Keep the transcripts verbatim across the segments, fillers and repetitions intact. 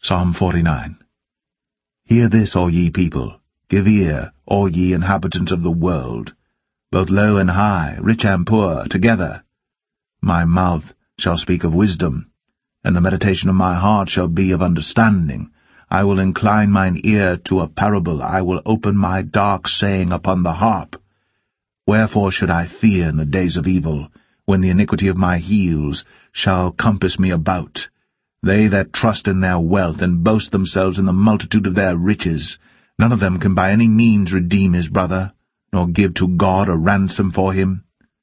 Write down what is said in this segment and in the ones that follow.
Psalm forty-nine. Hear this, all ye people, give ear, all ye inhabitants of the world, both low and high, rich and poor, together. My mouth shall speak of wisdom, and the meditation of my heart shall be of understanding. I will incline mine ear to a parable, I will open my dark saying upon the harp. Wherefore should I fear in the days of evil, when the iniquity of my heels shall compass me about? They that trust in their wealth and boast themselves in the multitude of their riches, none of them can by any means redeem his brother, nor give to God a ransom for him.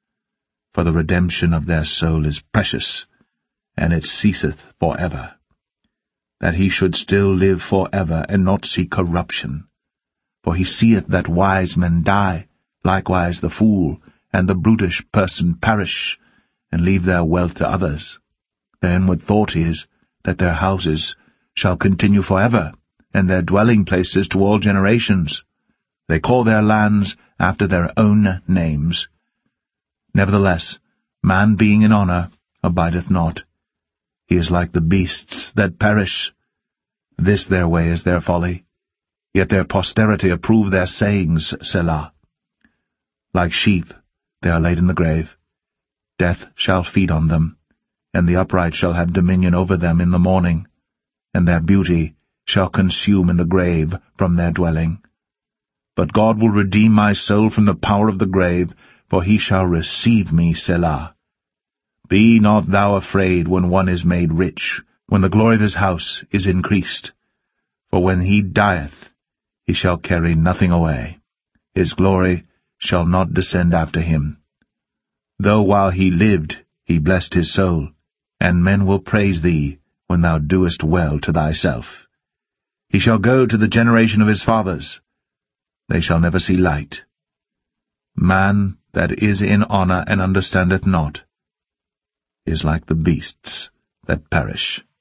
For the redemption of their soul is precious, and it ceaseth for ever. That he should still live for ever, and not see corruption. For he seeth that wise men die, likewise the fool and the brutish person perish, and leave their wealth to others. Their inward thought is, that their houses shall continue for ever, and their dwelling places to all generations. They call their lands after their own names. Nevertheless, man being in honour abideth not. He is like the beasts that perish. This their way is their folly, yet their posterity approve their sayings, Selah. Like sheep they are laid in the grave. Death shall feed on them, and the upright shall have dominion over them in the morning, and their beauty shall consume in the grave from their dwelling. But God will redeem my soul from the power of the grave, for he shall receive me, Selah. Be not thou afraid when one is made rich, when the glory of his house is increased. For when he dieth, he shall carry nothing away. His glory shall not descend after him. Though while he lived he blessed his soul, and men will praise thee when thou doest well to thyself. He shall go to the generation of his fathers. They shall never see light. Man that is in honour and understandeth not is like the beasts that perish.